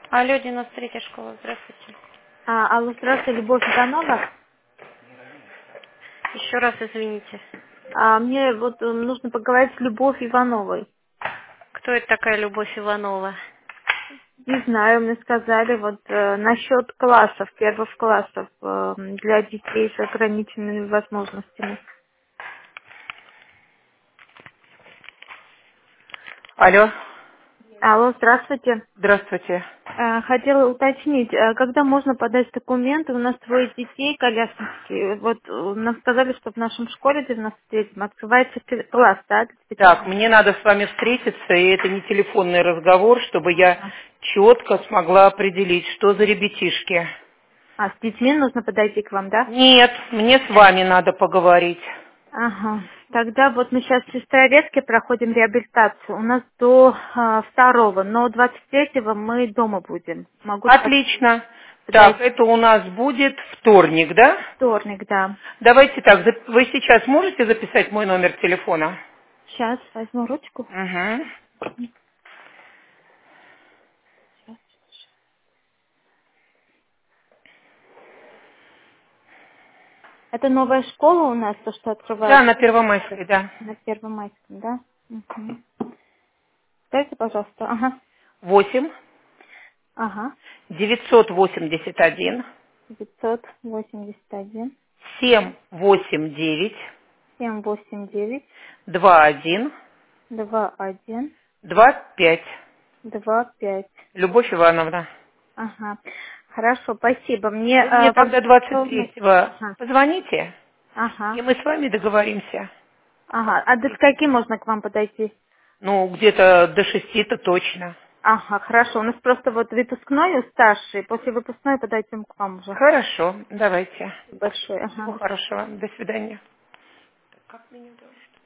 Алло, 93-я школа, здравствуйте. Алло, здравствуйте, Любовь Иванова. Еще раз извините. Мне вот нужно поговорить с Любовью Ивановой. Кто это такая Любовь Иванова? Не знаю, мне сказали вот насчет классов, первых классов для детей с ограниченными возможностями. Алло, Алло, здравствуйте. здравствуйте. Хотела уточнить, когда можно подать документы? У нас двое детей колясочки. Вот нам сказали, что в нашем школе 93-м открывается класс, да, для Так, специальных. мне надо с вами встретиться, и это не телефонный разговор, чтобы я Ага. четко смогла определить, что за ребятишки. С детьми нужно подойти к вам, да? Нет, мне с вами надо поговорить. Ага. Тогда вот мы сейчас в Сестрорецке проходим реабилитацию. У нас до 2-го, но 23-го мы дома будем. Могу Отлично. Так, подойти это у нас будет вторник, да? в вторник, да. Давайте так, вы сейчас можете записать мой номер телефона? Сейчас возьму ручку. Угу. Щас. Это новая школа у нас, то, что Да, открывается на Первомайской, да. на Первомайском, да? Угу. Скажите, пожалуйста. Ага. 8 Ага. 981 981 789 789 21 21 25. 25. Любовь Ивановна. Ага. Хорошо, спасибо. Мне Вы мне вам тогда должны... 23-го Ага. позвоните, Ага. и мы с вами договоримся. Ага. А до скольки можно к вам подойти? Ну, где-то до 6-то точно. Ага, хорошо. У нас просто вот выпускной у старший. После выпускной подойдем к вам уже. Хорошо, давайте. Большой. Всего Ага. хорошего. До свидания. Как меня зовут?